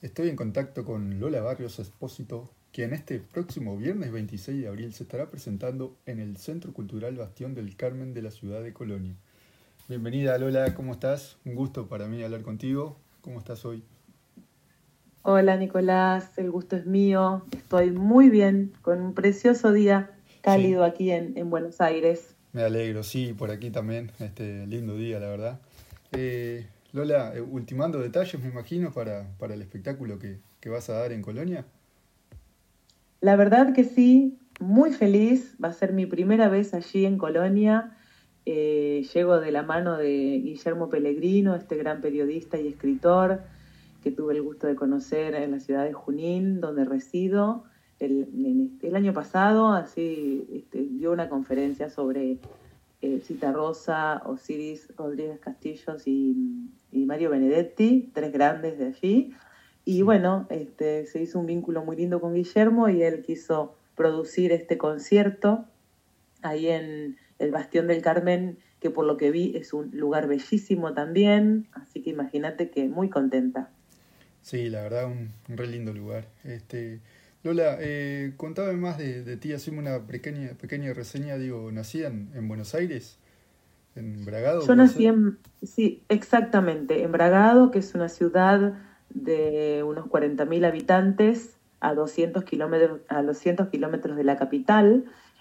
Estoy en contacto con Lola Barrios Espósito, quien este próximo viernes 26 de abril se estará presentando en el Centro Cultural Bastión del Carmen de la ciudad de Colonia. Bienvenida Lola, ¿cómo estás? Un gusto para mí hablar contigo. ¿Cómo estás hoy? Hola Nicolás, el gusto es mío. Estoy muy bien, con un precioso día Sí, cálido aquí en Buenos Aires. me alegro, sí, por aquí también, lindo día, la verdad. Lola, ultimando detalles, me imagino, para el espectáculo que vas a dar en Colonia. La verdad que sí, muy feliz. Va a ser mi primera vez allí en Colonia. Llego de la mano de Guillermo Pellegrino, este gran periodista y escritor que tuve el gusto de conocer en la ciudad de Junín, donde resido. El año pasado, así, dio una conferencia sobre Citarrosa, Osiris Rodríguez Castillos y Mario Benedetti, tres grandes de allí. Y Sí. bueno, se hizo un vínculo muy lindo con Guillermo y él quiso producir este concierto ahí en el Bastión del Carmen, que por lo que vi es un lugar bellísimo también, así que imagínate que muy contenta. Sí, la verdad, un re lindo lugar. Lola, contame más de ti, haceme una pequeña reseña, digo, nacida en Buenos Aires, en Bragado, Yo ¿puede nací ser? sí, exactamente, en Bragado, que es una ciudad de unos 40.000 habitantes a 200 kilómetros de la capital.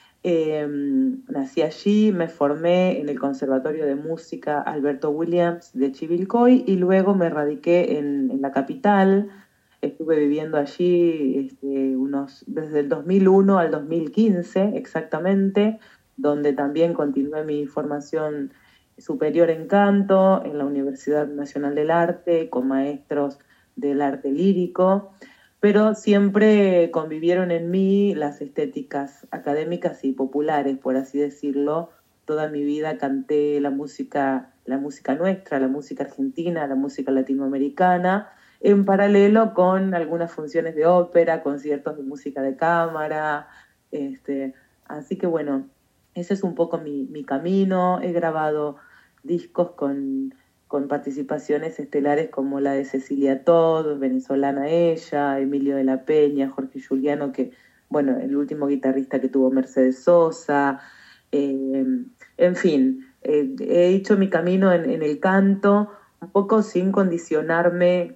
Nací allí, me formé en el Conservatorio de Música Alberto Williams de Chivilcoy y luego me radiqué en la capital. Estuve viviendo allí desde el 2001 al 2015 exactamente, donde también continué mi formación superior en canto en la Universidad Nacional del Arte con maestros del arte lírico, pero siempre convivieron en mí las estéticas académicas y populares, por así decirlo. Toda mi vida canté la música nuestra, la música argentina, la música latinoamericana, en paralelo con algunas funciones de ópera, conciertos de música de cámara. Este, Así que bueno, ese es un poco mi camino. He grabado discos con participaciones estelares como la de Cecilia Todd, venezolana ella, Emilio de la Peña, Jorge Giuliano, que, bueno, el último guitarrista que tuvo Mercedes Sosa. eh, en fin, he hecho mi camino en el canto, un poco sin condicionarme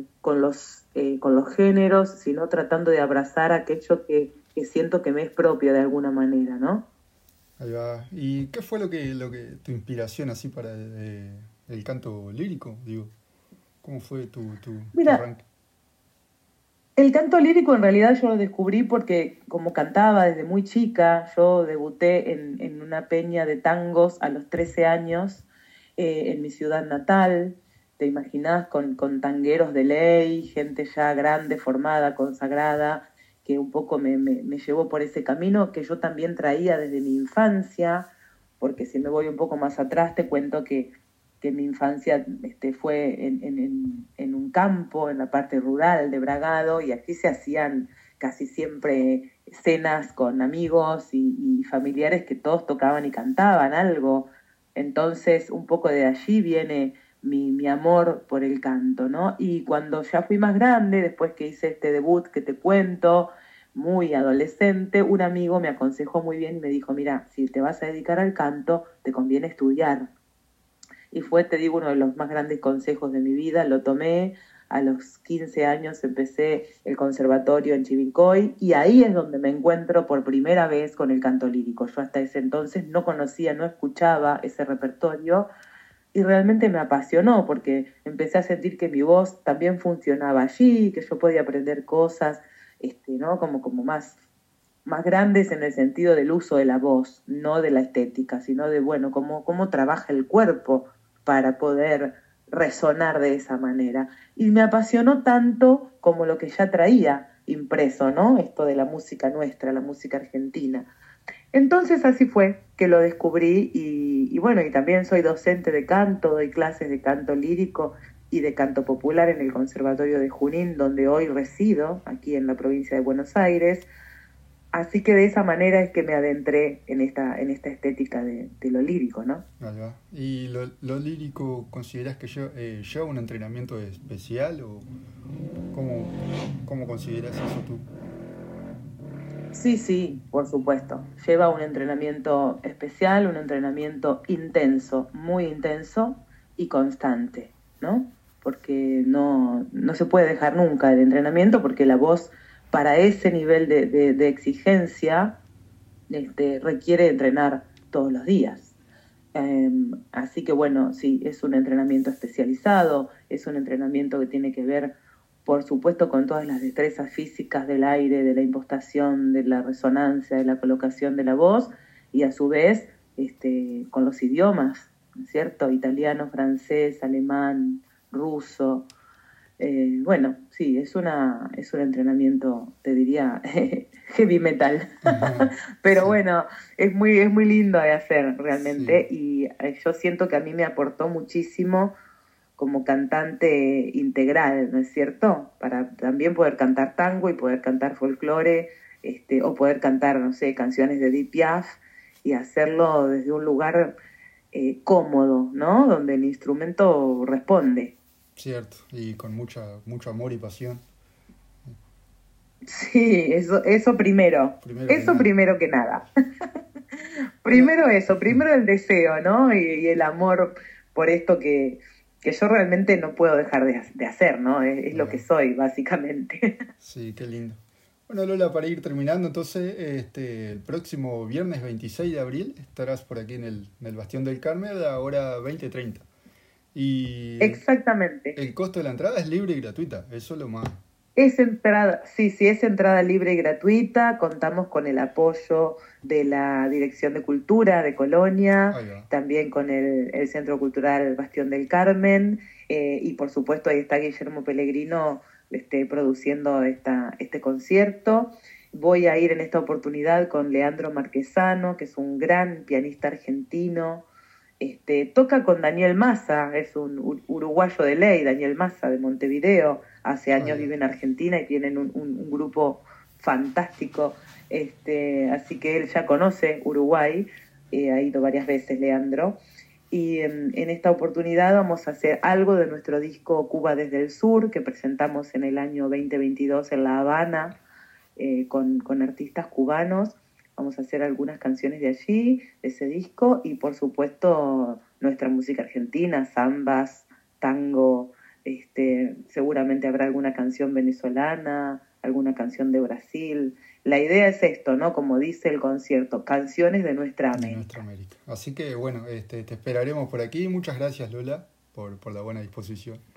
con los géneros, sino tratando de abrazar aquello que siento que me es propio de alguna manera, ¿no? Ahí va. ¿Y qué fue tu inspiración así para el canto lírico? Digo, ¿cómo fue tu Mira, arranque? el canto lírico en realidad yo lo descubrí porque como cantaba desde muy chica, yo debuté en una peña de tangos a los 13 años en mi ciudad natal. Te imaginás con tangueros de ley, gente ya grande, formada, consagrada, que un poco me llevó por ese camino que yo también traía desde mi infancia, porque si me voy un poco más atrás te cuento que mi infancia fue en un campo, en la parte rural de Bragado, y aquí se hacían casi siempre cenas con amigos y familiares que todos tocaban y cantaban algo. Entonces, un poco de allí viene mi amor por el canto, ¿no? Y cuando ya fui más grande, después que hice este debut que te cuento, muy adolescente, un amigo me aconsejó muy bien y me dijo, mira, si te vas a dedicar al canto, te conviene estudiar, y fue, te digo, uno de los más grandes consejos de mi vida. Lo tomé a los 15 años, empecé el conservatorio en Chivilcoy y ahí es donde me encuentro por primera vez con el canto lírico. Yo hasta ese entonces no conocía, no escuchaba ese repertorio y realmente me apasionó porque empecé a sentir que mi voz también funcionaba allí, que yo podía aprender cosas, ¿no? Como más grandes en el sentido del uso de la voz, no de la estética, sino de, bueno, cómo trabaja el cuerpo para poder resonar de esa manera. Y me apasionó tanto como lo que ya traía impreso, ¿no? Esto de la música nuestra, la música argentina. Entonces así fue que lo descubrí y bueno, y también soy docente de canto, doy clases de canto lírico y de canto popular en el Conservatorio de Junín, donde hoy resido, aquí en la provincia de Buenos Aires. Así que de esa manera es que me adentré en esta estética de lo lírico, ¿no? Ahí va. ¿Y lo lírico consideras que lleva un entrenamiento especial o ¿Cómo consideras eso tú? Sí, sí, por supuesto. Lleva un entrenamiento especial, un entrenamiento intenso, muy intenso y constante, ¿no? Porque no se puede dejar nunca el entrenamiento porque la voz para ese nivel de exigencia requiere entrenar todos los días. Así que bueno, sí, es un entrenamiento especializado, es un entrenamiento que tiene que ver, por supuesto, con todas las destrezas físicas del aire, de la impostación, de la resonancia, de la colocación de la voz, y a su vez con los idiomas, ¿no es cierto? Italiano, francés, alemán, ruso. Bueno, sí, es un entrenamiento, te diría, heavy metal. Pero Sí, bueno, es muy lindo de hacer sí, realmente y yo siento que a mí me aportó muchísimo como cantante integral, ¿no es cierto? Para también poder cantar tango y poder cantar folclore, o poder cantar, no sé, canciones de Edith Piaf y hacerlo desde un lugar cómodo, ¿no? Donde el instrumento responde. cierto, y con mucho amor y pasión, Sí, primero que eso nada. primero que nada. Bueno, Primero eso, primero el deseo, ¿no? Y el amor por esto que yo realmente no puedo dejar de hacer, ¿no? Es lo que ah, soy, básicamente. sí, qué lindo. Bueno, Lola, para ir terminando, entonces, el próximo viernes 26 de abril estarás por aquí en el Bastión del Carmen a la hora 20:30. Y Exactamente. el costo de la entrada es libre y gratuita, eso es lo más... Es entrada, sí, sí, es entrada libre y gratuita. Contamos con el apoyo de la Dirección de Cultura de Colonia, Ahí va. también con el Centro Cultural Bastión del Carmen, y por supuesto ahí está Guillermo Pellegrino produciendo este concierto. Voy a ir en esta oportunidad con Leandro Marquesano, que es un gran pianista argentino. Toca con Daniel Massa, es un uruguayo de ley, Daniel Massa de Montevideo, hace años Ahí va. vive en Argentina y tienen un grupo fantástico, así que él ya conoce Uruguay, ha ido varias veces Leandro, y en esta oportunidad vamos a hacer algo de nuestro disco Cuba desde el Sur, que presentamos en el año 2022 en La Habana, con artistas cubanos. Vamos a hacer algunas canciones de allí, de ese disco, y por supuesto nuestra música argentina, zambas, tango, seguramente habrá alguna canción venezolana, alguna canción de Brasil. La idea es esto, ¿no? Como dice el concierto, canciones de nuestra De nuestra América. América. Así que bueno, te esperaremos por aquí. Muchas gracias, Lola, por la buena disposición.